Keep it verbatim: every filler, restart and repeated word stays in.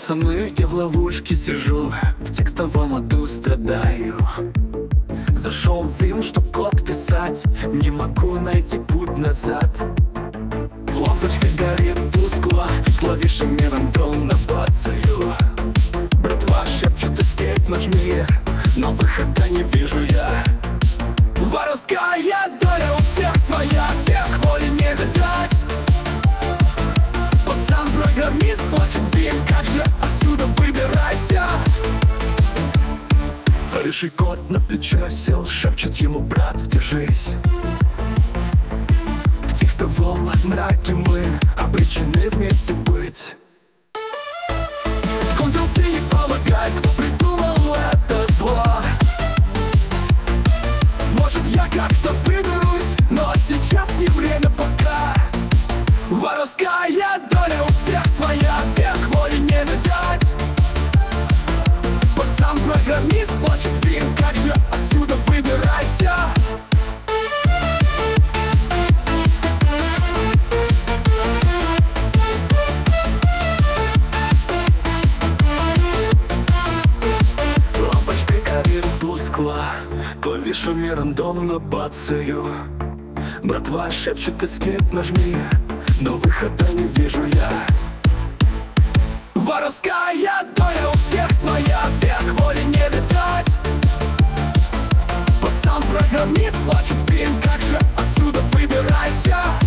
Пацаны, я в ловушке сижу, в текстовом аду страдаю. Зашел в Vim, чтоб код писать, не могу найти путь назад. Лампочка горит тускло, клавишами рандомно бацаю. Братва шепчет escape, нажми, но выхода не вижу я. Воровская доля у всех своя, век воли не видать. Пацан-программист плачет Vim, как же отсюда выбирайся? Рыжий кот на плече сел, шепчет ему: брат, держись. В текстовом мраке мы обречены вместе быть. Контрол-C не помогает, кто придумал это зло. Может, я как-то выберусь, но сейчас не время пока. Воровская доля у всех своя, век воли не видать. Пацан-программист плачет Vim, как же отсюда выбирайся? Лампочка горит тускло, клавишами рандомно бацаю. Братва шепчет escape, нажми, но выхода не вижу я. Воровская доля у всех своя, век воли не видать. Пацан-программист плачет Vim, как же отсюда выбирайся?